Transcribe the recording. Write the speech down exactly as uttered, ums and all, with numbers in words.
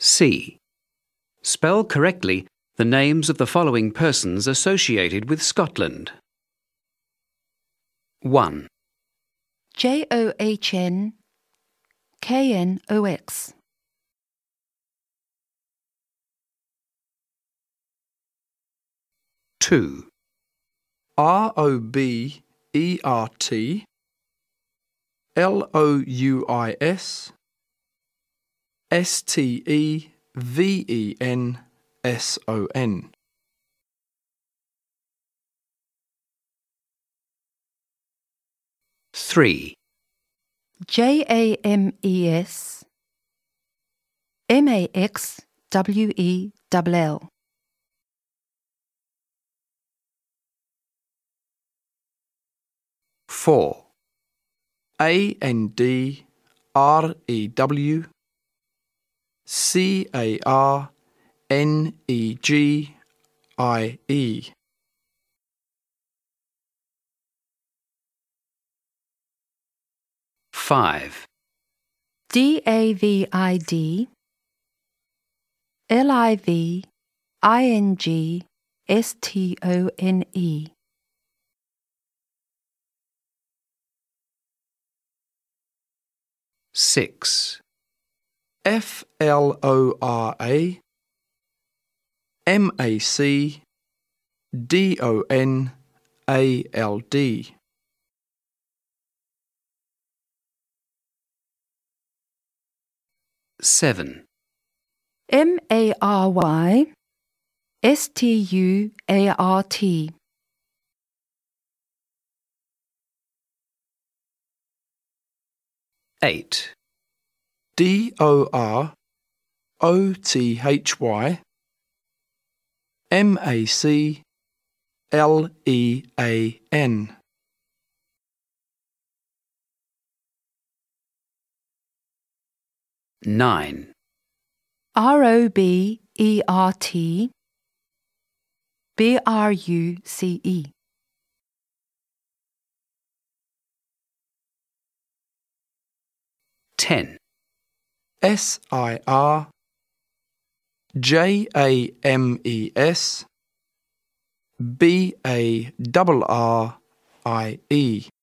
C. Spell correctly the names of the following persons associated with Scotland. one. J O H N K N O X. two. R O B E R T L O U I S S T E V E N S O N. three. J A M E S M A X W E L L. four. A N D R E W C A R N E G I E. five. D A V I D L I V I N G S T O N E. six. F L O R A M A C D O N A L D. seven. M A R Y S T U A R T. eight. D O R O T H Y M A C L E A N. nine. R O B E R T B R U C E. ten. S I R J A M E S B A R R I E.